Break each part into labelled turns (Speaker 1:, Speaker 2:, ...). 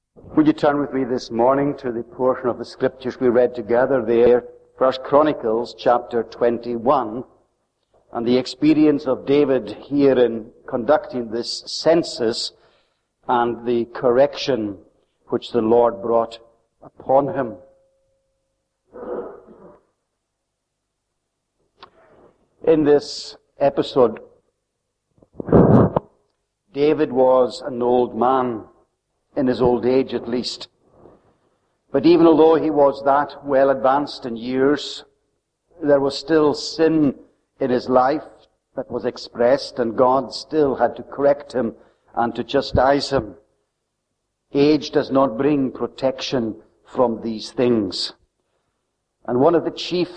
Speaker 1: Would you turn with me this morning to the portion of the scriptures we read together there, 1 Chronicles chapter 21, and the experience of David here in conducting this census and the correction which the Lord brought upon him. In this episode, David was an old man, in his old age at least. But even although he was that well advanced in years, there was still sin in his life that was expressed, and God still had to correct him and to chastise him. Age does not bring protection from these things. And one of the chief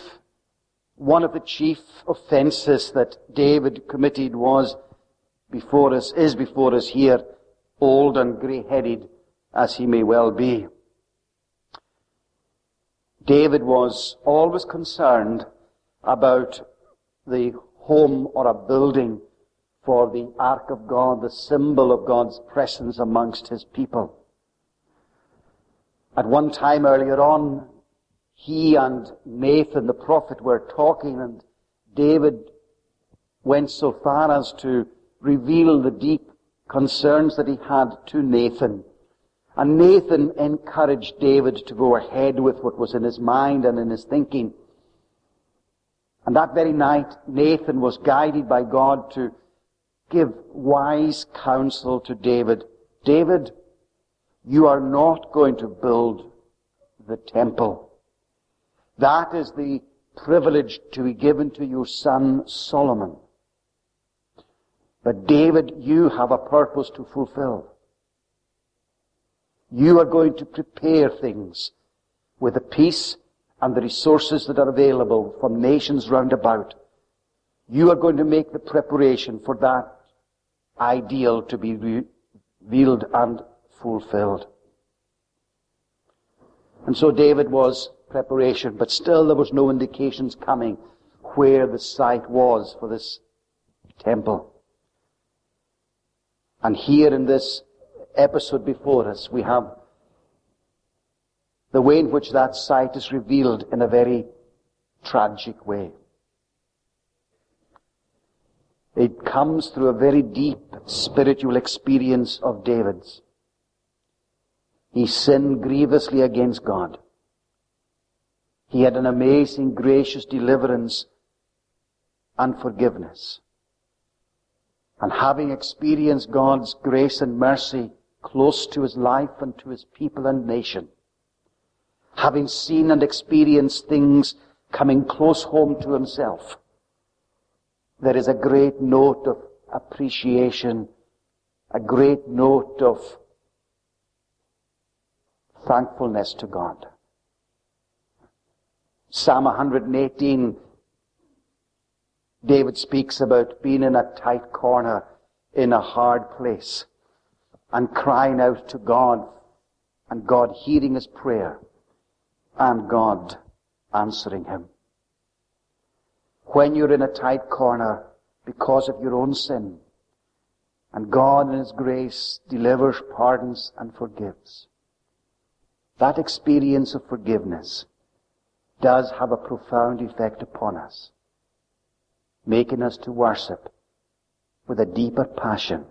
Speaker 1: offenses that David committed is before us here, old and grey-headed as he may well be. David was always concerned about the home or a building for the Ark of God, the symbol of God's presence amongst his people. At one time earlier on, he and Nathan the prophet were talking, and David went so far as to reveal the deep concerns that he had to Nathan. And Nathan encouraged David to go ahead with what was in his mind and in his thinking. And that very night, Nathan was guided by God to give wise counsel to David. David, you are not going to build the temple. That is the privilege to be given to your son Solomon. But David, you have a purpose to fulfill. You are going to prepare things with the peace and the resources that are available from nations round about. You are going to make the preparation for that ideal to be revealed and fulfilled. And so David was preparation, but still there was no indications coming where the site was for this temple. And here in this episode before us, we have the way in which that site is revealed in a very tragic way. It comes through a very deep spiritual experience of David's. He sinned grievously against God. He had an amazing, gracious deliverance and forgiveness. And having experienced God's grace and mercy close to his life and to his people and nation, having seen and experienced things coming close home to himself, there is a great note of appreciation, a great note of thankfulness to God. Psalm 118, David speaks about being in a tight corner, in a hard place, and crying out to God, and God hearing his prayer, and God answering him. When you're in a tight corner because of your own sin, and God in his grace delivers, pardons, and forgives, that experience of forgiveness does have a profound effect upon us, making us to worship with a deeper passion,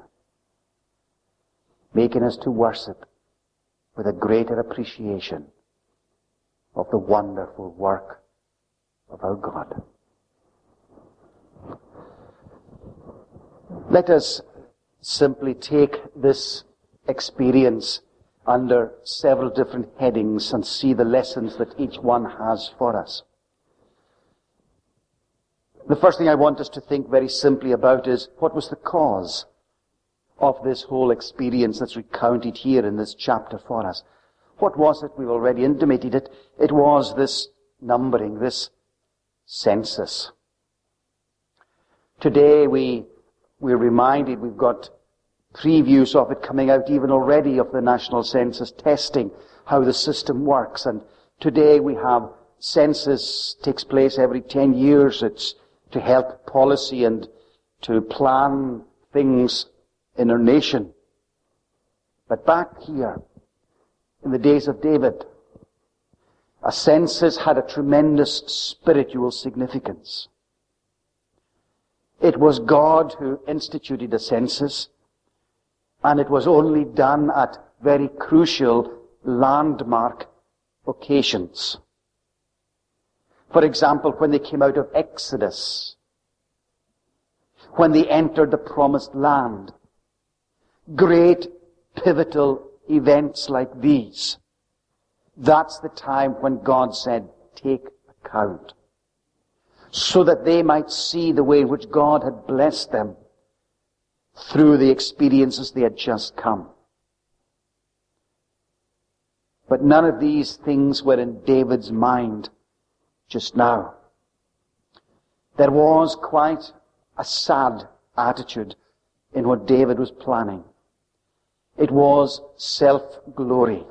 Speaker 1: making us to worship with a greater appreciation of the wonderful work of our God. Let us simply take this experience under several different headings and see the lessons that each one has for us. The first thing I want us to think very simply about is, what was the cause of this whole experience that's recounted here in this chapter for us? What was it? We've already intimated it. It was this numbering, this census. Today we're reminded, we've got previews of it coming out even already, of the national census testing, how the system works. And today we have census takes place every 10 years. It's to help policy and to plan things in our nation. But back here, in the days of David. A census had a tremendous spiritual significance. It was God who instituted a census, and it was only done at very crucial landmark occasions. For example, when they came out of Exodus, when they entered the promised land, great pivotal events like these. That's the time when God said, take account. So that they might see the way in which God had blessed them through the experiences they had just come. But none of these things were in David's mind just now. There was quite a sad attitude in what David was planning. It was self-glory.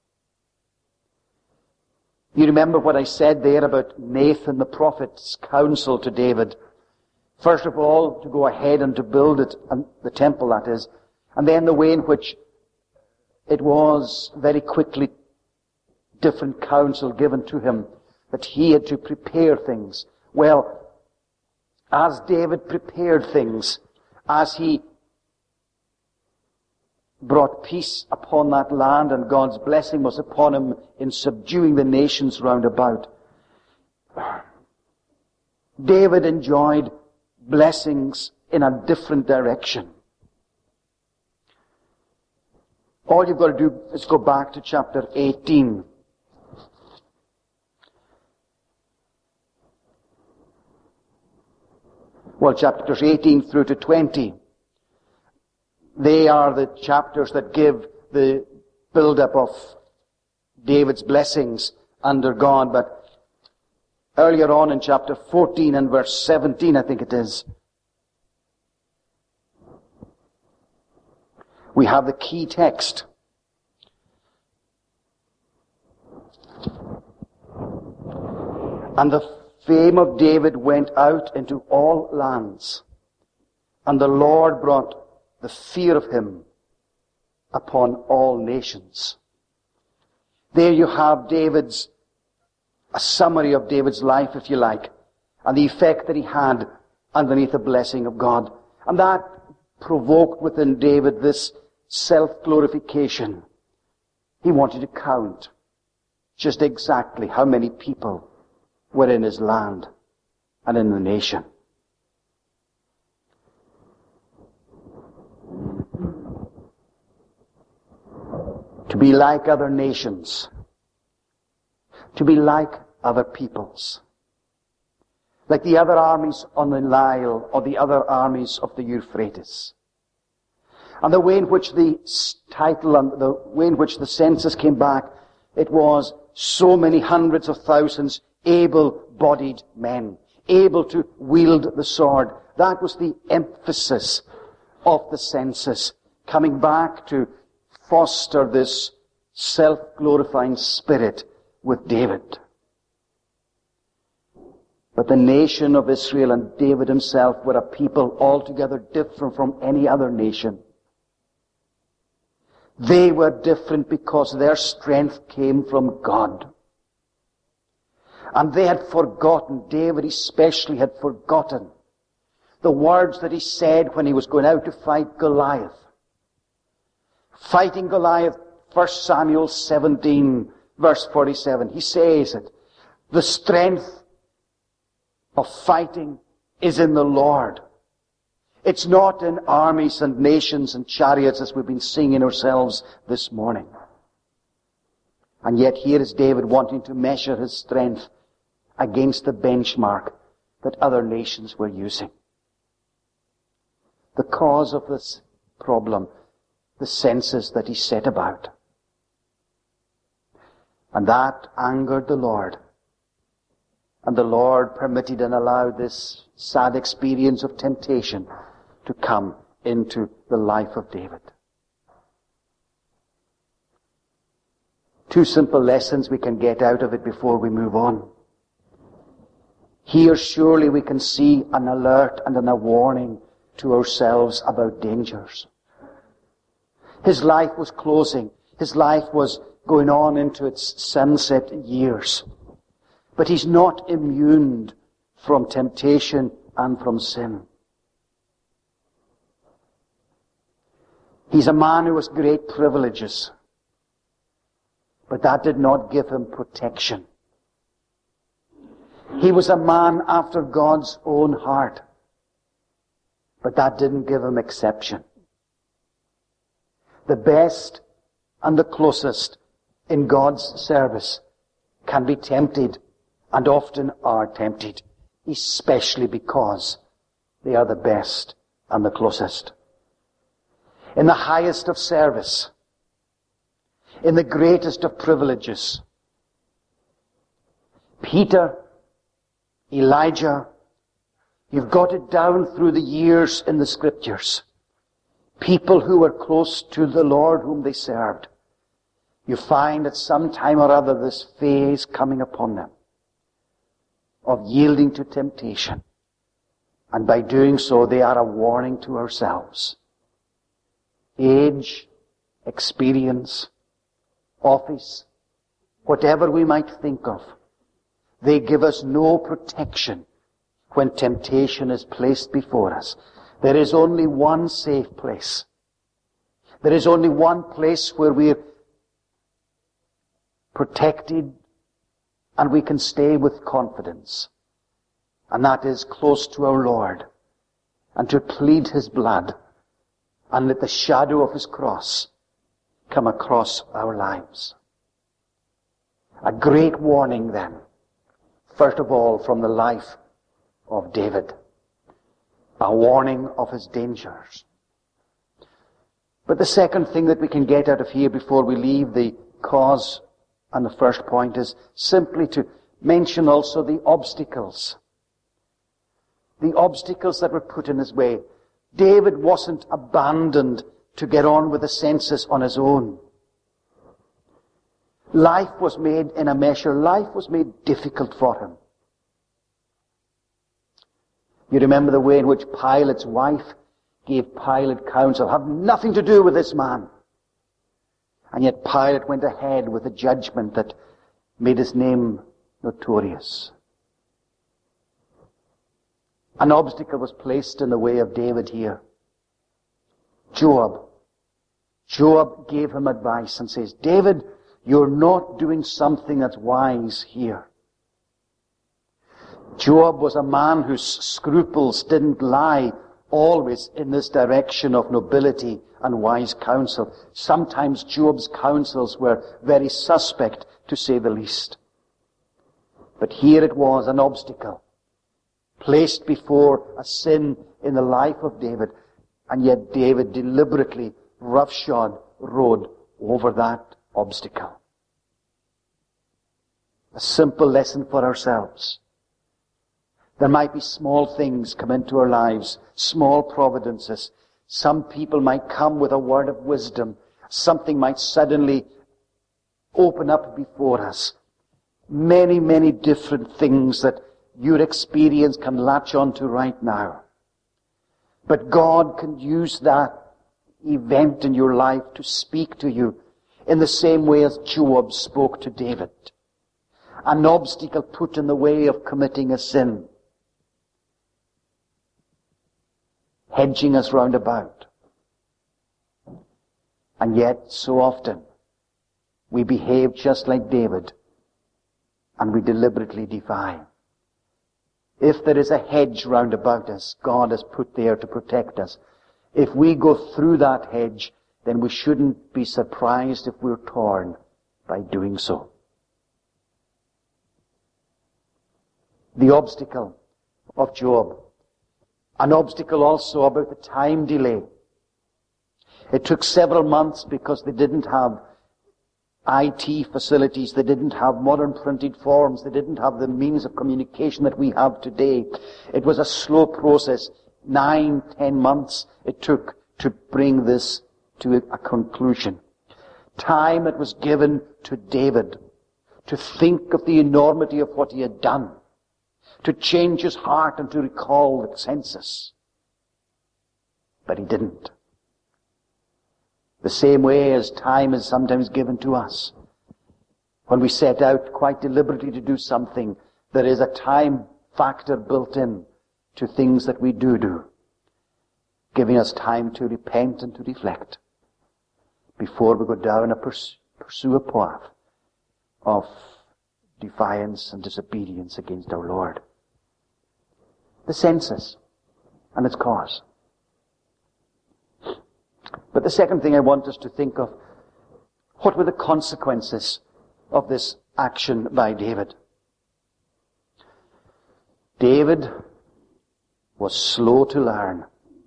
Speaker 1: You remember what I said there about Nathan the prophet's counsel to David. First of all, to go ahead and to build it, and the temple that is, and then the way in which it was very quickly different counsel given to him, that he had to prepare things. Well, as David prepared things, as he brought peace upon that land and God's blessing was upon him in subduing the nations round about, David enjoyed blessings in a different direction. All you've got to do is go back to chapter 18. Well, chapters 18 through to 20. They are the chapters that give the build-up of David's blessings under God. But earlier on in chapter 14 and verse 17, I think it is, we have the key text. And the fame of David went out into all lands, and the Lord brought the fear of him upon all nations. There you have a summary of David's life, if you like, and the effect that he had underneath the blessing of God. And that provoked within David this self-glorification. He wanted to count just exactly how many people were in his land and in the nation. To be like other nations. To be like other peoples. Like the other armies on the Nile or the other armies of the Euphrates. And the way in which the title and the way in which the census came back, it was so many hundreds of thousands able-bodied men, able to wield the sword. That was the emphasis of the census, coming back to foster this self-glorifying spirit with David. But the nation of Israel and David himself were a people altogether different from any other nation. They were different because their strength came from God. And they had forgotten, David especially had forgotten, the words that he said when he was going out to fight Goliath. Fighting Goliath, 1 Samuel 17, verse 47. He says it. The strength of fighting is in the Lord. It's not in armies and nations and chariots as we've been singing ourselves this morning. And yet here is David wanting to measure his strength against the benchmark that other nations were using. The cause of this problem, the census that he set about. And that angered the Lord. And the Lord permitted and allowed this sad experience of temptation to come into the life of David. Two simple lessons we can get out of it before we move on. Here surely we can see an alert and a warning to ourselves about dangers. His life was closing. His life was going on into its sunset years. But he's not immune from temptation and from sin. He's a man who has great privileges, but that did not give him protection. He was a man after God's own heart, but that didn't give him exception. The best and the closest in God's service can be tempted, and often are tempted, especially because they are the best and the closest. In the highest of service, in the greatest of privileges, Peter, Elijah, you've got it down through the years in the Scriptures. People who were close to the Lord whom they served. You find at some time or other this phase coming upon them of yielding to temptation. And by doing so, they are a warning to ourselves. Age, experience, office, whatever we might think of, they give us no protection when temptation is placed before us. There is only one safe place. There is only one place where we're protected and we can stay with confidence. And that is close to our Lord, and to plead His blood and let the shadow of His cross come across our lives. A great warning then, first of all from the life of David. A warning of his dangers. But the second thing that we can get out of here before we leave the cause and the first point is simply to mention also the obstacles. The obstacles that were put in his way. David wasn't abandoned to get on with the census on his own. Life was made in a measure. Life was made difficult for him. You remember the way in which Pilate's wife gave Pilate counsel, have nothing to do with this man. And yet Pilate went ahead with a judgment that made his name notorious. An obstacle was placed in the way of David here. Joab gave him advice and says, David, you're not doing something that's wise here. Joab was a man whose scruples didn't lie always in this direction of nobility and wise counsel. Sometimes Joab's counsels were very suspect, to say the least. But here it was, an obstacle placed before a sin in the life of David, and yet David deliberately, roughshod, rode over that obstacle. A simple lesson for ourselves. There might be small things come into our lives, small providences. Some people might come with a word of wisdom. Something might suddenly open up before us. Many, many different things that your experience can latch onto right now. But God can use that event in your life to speak to you in the same way as Joab spoke to David. An obstacle put in the way of committing a sin, hedging us round about. And yet, so often, we behave just like David, and we deliberately defy. If there is a hedge round about us, God has put there to protect us. If we go through that hedge, then we shouldn't be surprised if we're torn by doing so. The obstacle of Joab. An obstacle also about the time delay. It took several months because they didn't have IT facilities, they didn't have modern printed forms, they didn't have the means of communication that we have today. It was a slow process. 9-10 months it took to bring this to a conclusion. Time that was given to David to think of the enormity of what he had done, to change his heart and to recall the census. But he didn't. The same way as time is sometimes given to us. When we set out quite deliberately to do something, there is a time factor built in to things that we do, giving us time to repent and to reflect before we go down and pursue a path of defiance and disobedience against our Lord. The census and its cause. But the second thing I want us to think of, what were the consequences of this action by David? David was slow to learn.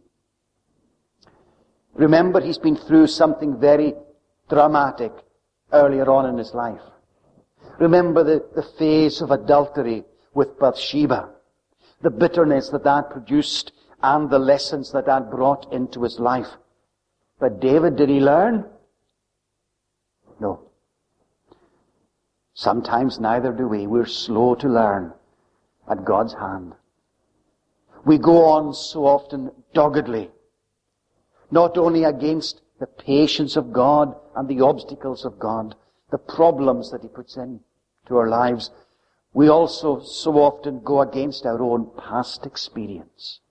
Speaker 1: Remember, he's been through something very dramatic earlier on in his life. Remember the phase of adultery with Bathsheba, the bitterness that produced and the lessons that brought into his life. But David, did he learn? No. Sometimes neither do we. We're slow to learn at God's hand. We go on so often doggedly, not only against the patience of God and the obstacles of God, the problems that He puts into our lives, we also so often go against our own past experience.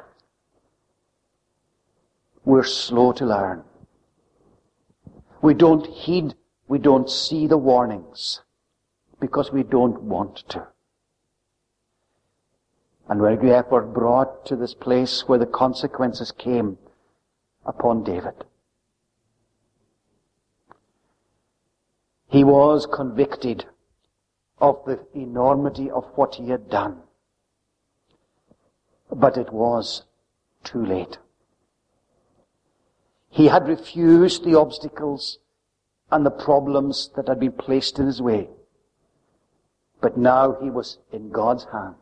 Speaker 1: We're slow to learn. We don't heed, we don't see the warnings because we don't want to. And we're therefore brought to this place where the consequences came upon David. He was convicted of the enormity of what he had done. But it was too late. He had refused the obstacles and the problems that had been placed in his way. But now he was in God's hand.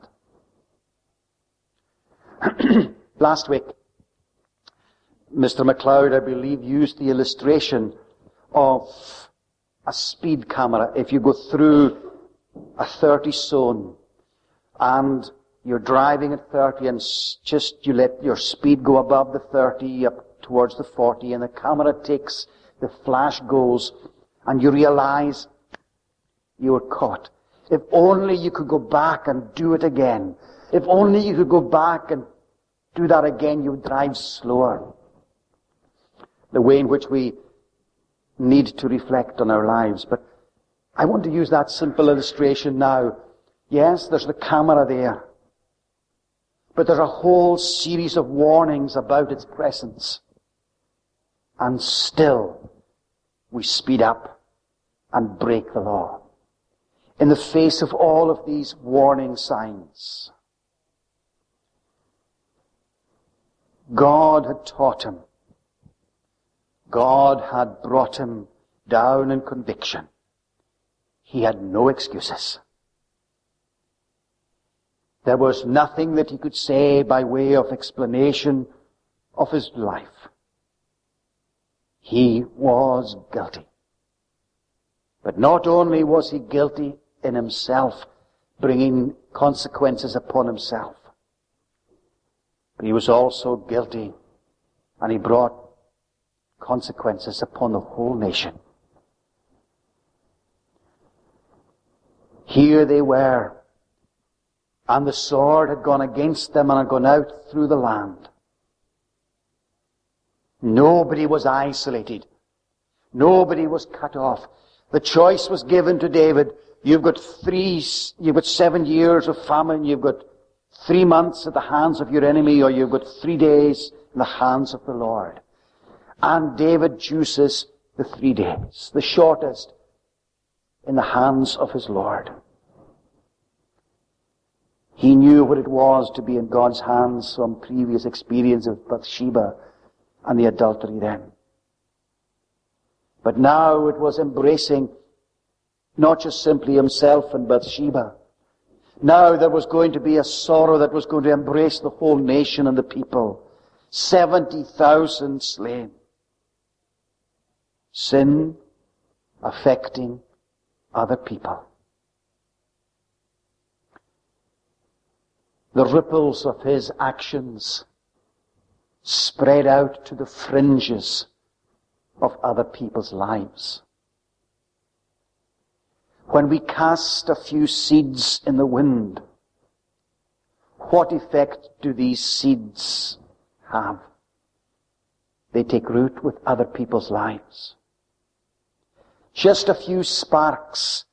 Speaker 1: Last week, Mr. MacLeod, I believe, used the illustration of a speed camera. If you go through a 30 zone and you're driving at 30 and just you let your speed go above the 30 up towards the 40 and the camera takes, the flash goes and you realize you were caught. If only you could go back and do it again. If only you could go back and do that again, you would drive slower. The way in which we need to reflect on our lives. But I want to use that simple illustration now. Yes, there's the camera there. But there's a whole series of warnings about its presence. And still, we speed up and break the law. In the face of all of these warning signs, God had taught him. God had brought him down in conviction. He had no excuses. There was nothing that he could say by way of explanation of his life. He was guilty. But not only was he guilty in himself, bringing consequences upon himself, but he was also guilty, and he brought consequences upon the whole nation. Here they were, and the sword had gone against them and had gone out through the land. Nobody was isolated. Nobody was cut off. The choice was given to David. You've got 7 years of famine, you've got 3 months at the hands of your enemy, or you've got 3 days in the hands of the Lord. And David chooses the 3 days, the shortest, in the hands of his Lord. He knew what it was to be in God's hands from previous experience of Bathsheba and the adultery then. But now it was embracing not just simply himself and Bathsheba. Now there was going to be a sorrow that was going to embrace the whole nation and the people. 70,000 slain. Sin affecting other people. The ripples of his actions spread out to the fringes of other people's lives. When we cast a few seeds in the wind, what effect do these seeds have? They take root with other people's lives. Just a few sparks,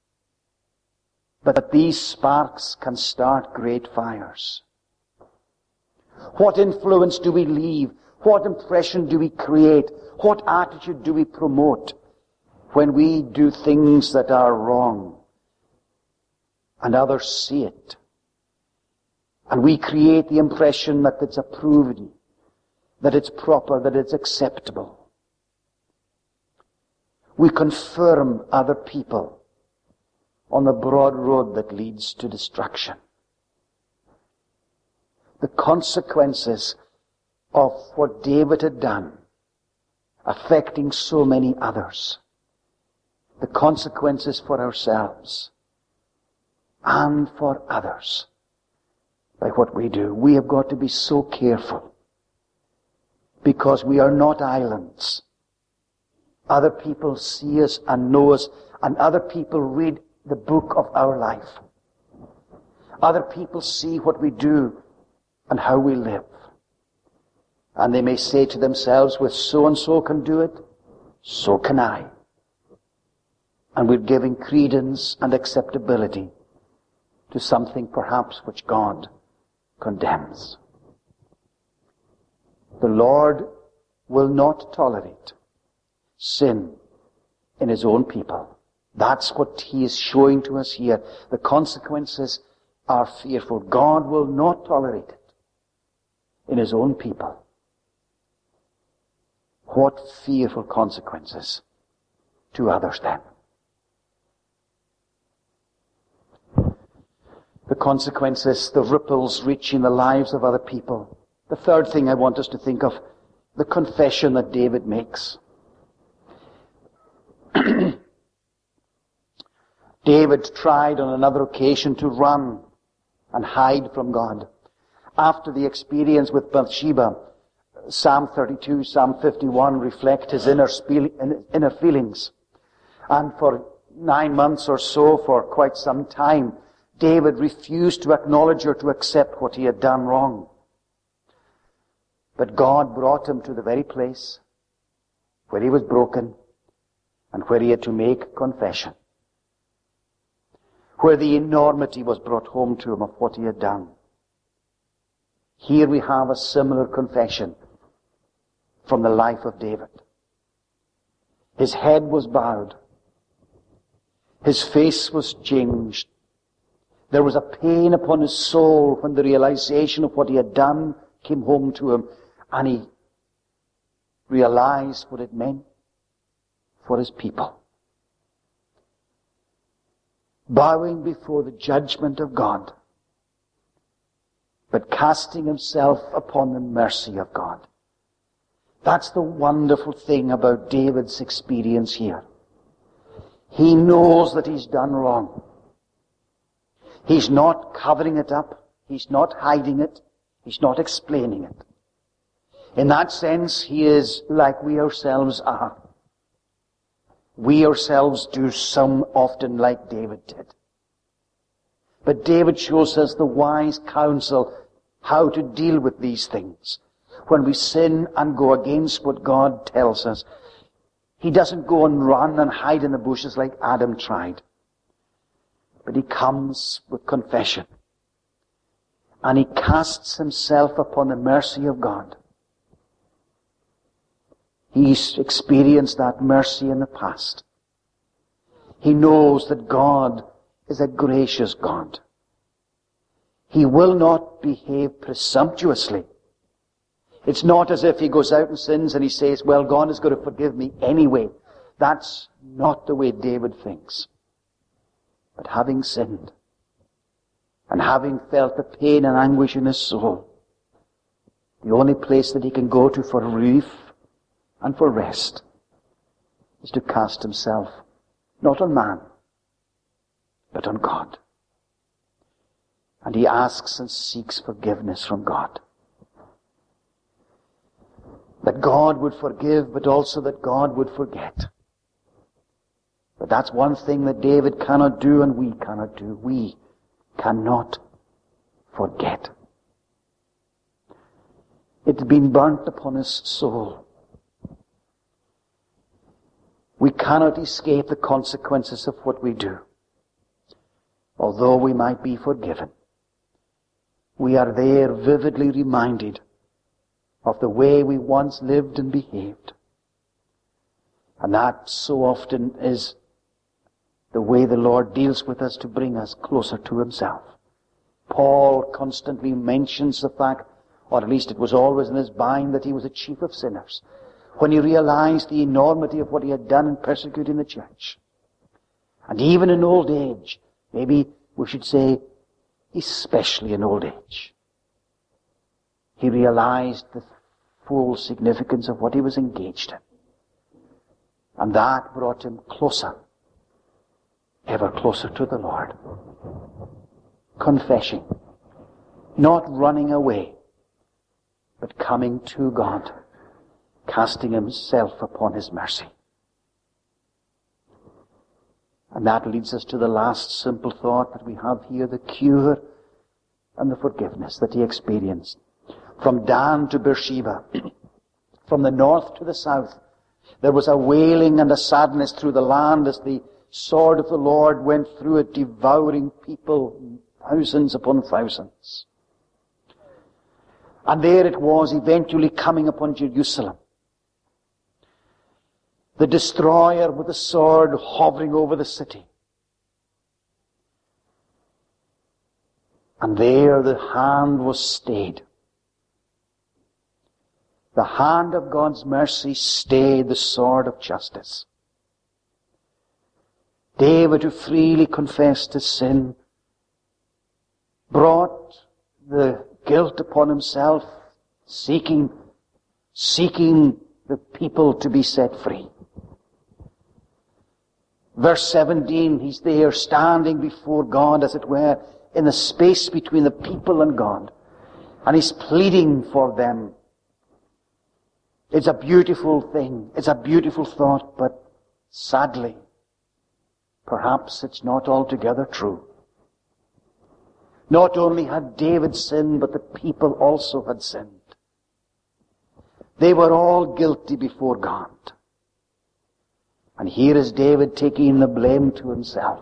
Speaker 1: but these sparks can start great fires. What influence do we leave? What impression do we create? What attitude do we promote when we do things that are wrong and others see it? And we create the impression that it's approved, that it's proper, that it's acceptable. We confirm other people on the broad road that leads to destruction. The consequences of what David had done, affecting so many others. The consequences for ourselves and for others by what we do. We have got to be so careful, because we are not islands. Other people see us and know us, and other people read the book of our life. Other people see what we do and how we live. And they may say to themselves, "With so-and-so can do it, so can I." And we're giving credence and acceptability to something perhaps which God condemns. The Lord will not tolerate sin in His own people. That's what He is showing to us here. The consequences are fearful. God will not tolerate it in His own people. What fearful consequences to others then. The consequences, the ripples reaching the lives of other people. The third thing I want us to think of, the confession that David makes. David tried on another occasion to run and hide from God. After the experience with Bathsheba, Psalm 32, Psalm 51 reflect his inner feelings. And for 9 months or so, for quite some time, David refused to acknowledge or to accept what he had done wrong. But God brought him to the very place where he was broken and where he had to make confession. Where the enormity was brought home to him of what he had done. Here we have a similar confession from the life of David. His head was bowed. His face was changed. There was a pain upon his soul when the realization of what he had done came home to him, and he realized what it meant for his people. Bowing before the judgment of God, but casting himself upon the mercy of God. That's the wonderful thing about David's experience here. He knows that he's done wrong. He's not covering it up. He's not hiding it. He's not explaining it. In that sense, he is like we ourselves are. We ourselves do some often like David did. But David shows us the wise counsel how to deal with these things. When we sin and go against what God tells us, he doesn't go and run and hide in the bushes like Adam tried. But he comes with confession. And he casts himself upon the mercy of God. He's experienced that mercy in the past. He knows that God is a gracious God. He will not behave presumptuously. It's not as if he goes out and sins and he says, "Well, God is going to forgive me anyway." That's not the way David thinks. But having sinned, and having felt the pain and anguish in his soul, the only place that he can go to for relief and for rest is to cast himself, not on man, but on God. And he asks and seeks forgiveness from God. That God would forgive, but also that God would forget. But that's one thing that David cannot do and we cannot do. We cannot forget. It's been burnt upon his soul. We cannot escape the consequences of what we do. Although we might be forgiven, we are there vividly reminded of the way we once lived and behaved. And that so often is the way the Lord deals with us to bring us closer to himself. Paul constantly mentions the fact, or at least it was always in his mind, that he was a chief of sinners, when he realized the enormity of what he had done in persecuting the church. And even in old age, maybe we should say, especially in old age, he realized the full significance of what he was engaged in. And that brought him closer, ever closer to the Lord. Confessing, not running away, but coming to God, casting himself upon his mercy. And that leads us to the last simple thought that we have here, the cure and the forgiveness that he experienced. From Dan to Beersheba, from the north to the south, there was a wailing and a sadness through the land as the sword of the Lord went through it, devouring people, thousands upon thousands. And there it was, eventually coming upon Jerusalem. The destroyer with the sword hovering over the city. And there the hand was stayed. The hand of God's mercy stayed the sword of justice. David, who freely confessed his sin, brought the guilt upon himself, seeking the people to be set free. Verse 17, he's there standing before God, as it were, in the space between the people and God. And he's pleading for them. It's a beautiful thing. It's a beautiful thought, but sadly, perhaps it's not altogether true. Not only had David sinned, but the people also had sinned. They were all guilty before God. And here is David taking the blame to himself.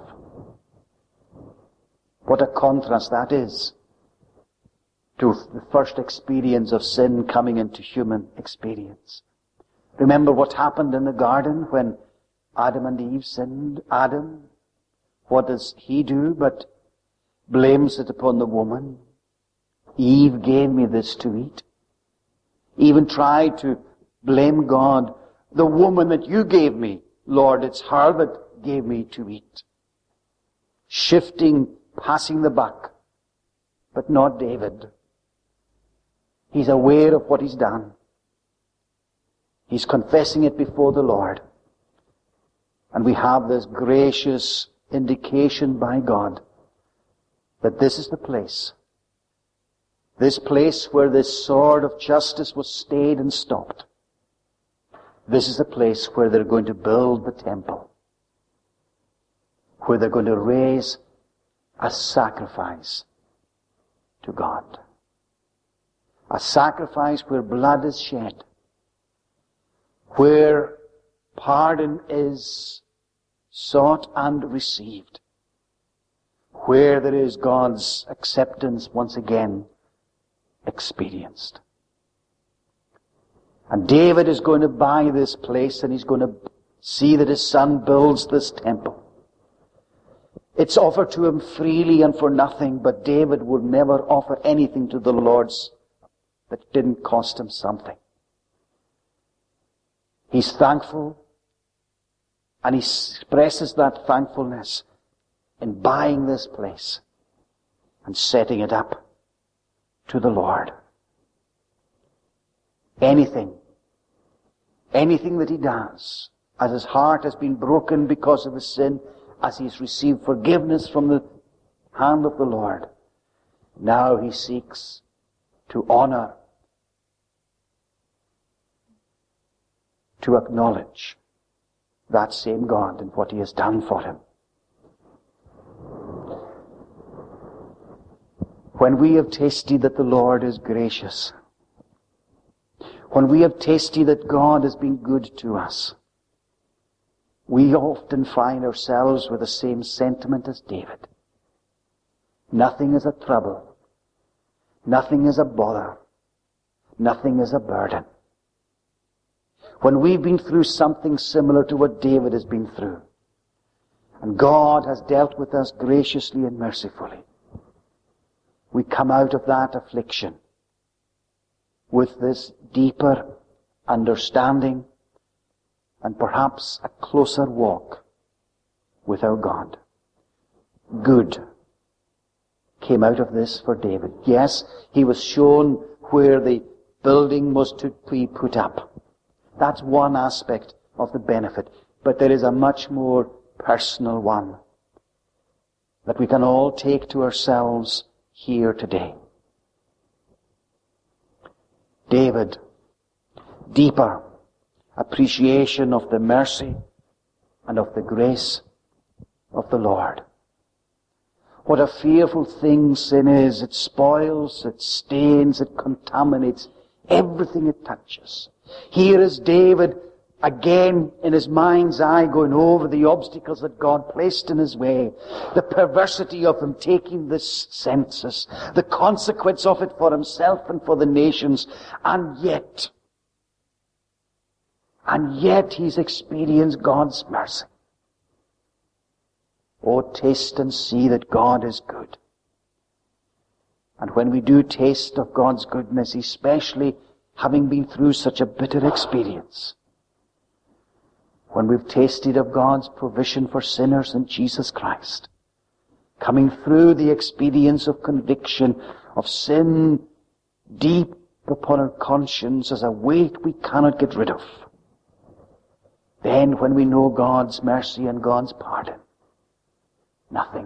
Speaker 1: What a contrast that is to the first experience of sin coming into human experience. Remember what happened in the garden when Adam and Eve sinned. Adam, what does he do but blames it upon the woman? Eve gave me this to eat. Even tried to blame God. The woman that you gave me, Lord, it's her that gave me to eat. Shifting, passing the buck. But not David. He's aware of what he's done. He's confessing it before the Lord. And we have this gracious indication by God that this is the place. This place where this sword of justice was stayed and stopped. This is the place where they're going to build the temple. Where they're going to raise a sacrifice to God. A sacrifice where blood is shed. Where pardon is sought and received. Where there is God's acceptance once again experienced. And David is going to buy this place, and he's going to see that his son builds this temple. It's offered to him freely and for nothing, but David would never offer anything to the Lord that didn't cost him something. He's thankful, and he expresses that thankfulness in buying this place and setting it up to the Lord. Anything that he does, as his heart has been broken because of his sin, as he's received forgiveness from the hand of the Lord, now he seeks to honor, to acknowledge that same God and what he has done for him. When we have tasted that the Lord is gracious, when we have tasted that God has been good to us, we often find ourselves with the same sentiment as David. Nothing is a trouble. Nothing is a bother. Nothing is a burden. When we've been through something similar to what David has been through, and God has dealt with us graciously and mercifully, we come out of that affliction with this deeper understanding and perhaps a closer walk with our God. Good came out of this for David. Yes, he was shown where the building was to be put up. That's one aspect of the benefit. But there is a much more personal one that we can all take to ourselves here today. David, deeper appreciation of the mercy and of the grace of the Lord. What a fearful thing sin is. It spoils, it stains, it contaminates everything it touches. Here is David again in his mind's eye going over the obstacles that God placed in his way. The perversity of him taking this census. The consequence of it for himself and for the nations. And yet he's experienced God's mercy. Oh, taste and see that God is good. And when we do taste of God's goodness, especially having been through such a bitter experience, when we've tasted of God's provision for sinners in Jesus Christ, coming through the experience of conviction of sin deep upon our conscience as a weight we cannot get rid of, then when we know God's mercy and God's pardon, nothing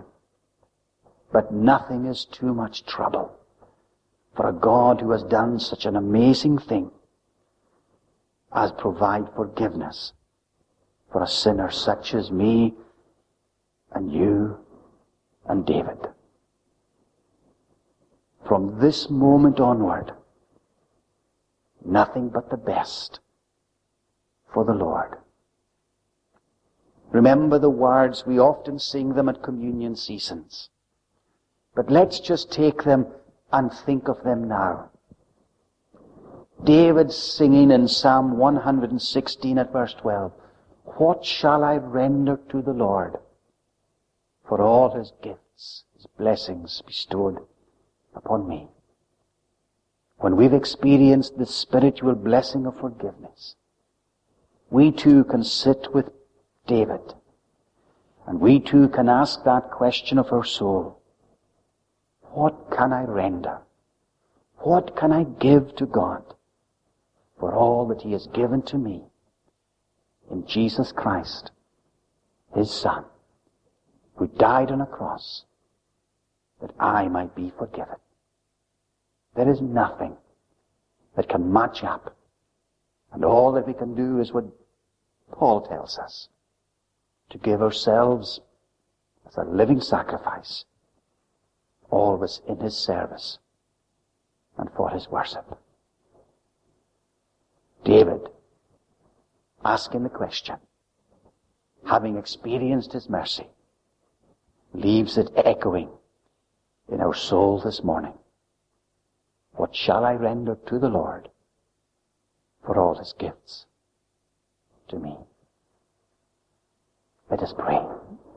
Speaker 1: is too much trouble for a God who has done such an amazing thing as provide forgiveness for a sinner such as me and you and David. From this moment onward, nothing but the best for the Lord. Remember the words, we often sing them at communion seasons. But let's just take them and think of them now. David singing in Psalm 116 at verse 12, "What shall I render to the Lord for all his gifts, his blessings bestowed upon me?" When we've experienced the spiritual blessing of forgiveness, we too can sit with David, and we too can ask that question of our soul. What can I render? What can I give to God for all that he has given to me in Jesus Christ, his Son, who died on a cross that I might be forgiven? There is nothing that can match up, and all that we can do is what Paul tells us, to give ourselves as a living sacrifice, always in his service and for his worship. David, asking the question, having experienced his mercy, leaves it echoing in our soul this morning. What shall I render to the Lord for all his gifts to me? Let us pray.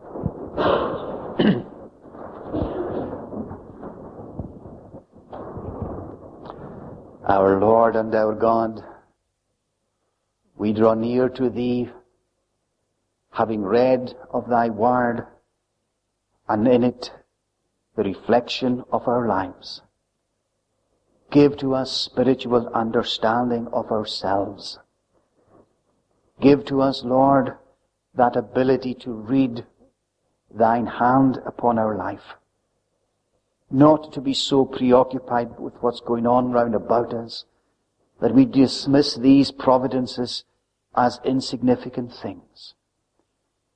Speaker 1: Our Lord and our God, we draw near to thee, having read of thy word, and in it the reflection of our lives. Give to us spiritual understanding of ourselves. Give to us, Lord, that ability to read thine hand upon our life. Not to be so preoccupied with what's going on round about us that we dismiss these providences as insignificant things.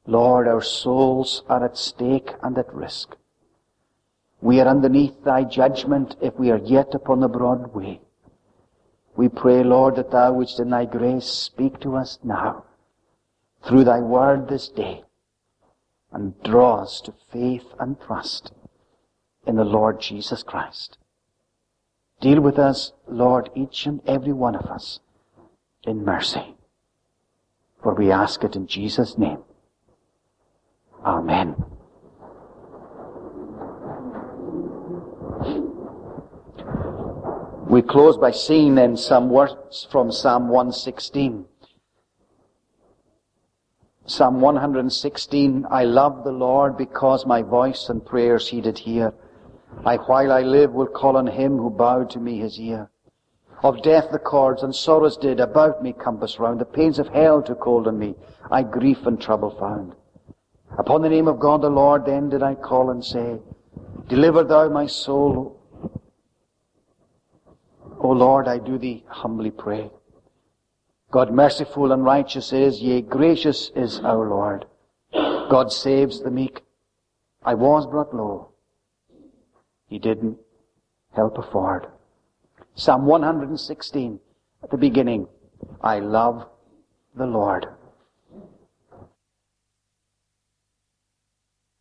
Speaker 1: Lord, our souls are at stake and at risk. We are underneath thy judgment if we are yet upon the broad way. We pray, Lord, that thou wouldst in thy grace speak to us now through thy word this day and draw us to faith and trust in the Lord Jesus Christ. Deal with us, Lord, each and every one of us in mercy. For we ask it in Jesus' name. Amen. We close by singing then some words from Psalm 116. Psalm 116, I love the Lord because my voice and prayers he did hear. While I live, will call on him who bowed to me his ear. Of death the cords and sorrows did about me compass round. The pains of hell took hold on me. I grief and trouble found. Upon the name of God the Lord then did I call and say, deliver thou my soul. O Lord, I do thee humbly pray. God merciful and righteous is, yea, gracious is our Lord. God saves the meek. I was brought low. He didn't help afford. Psalm 116 at the beginning. I love the Lord.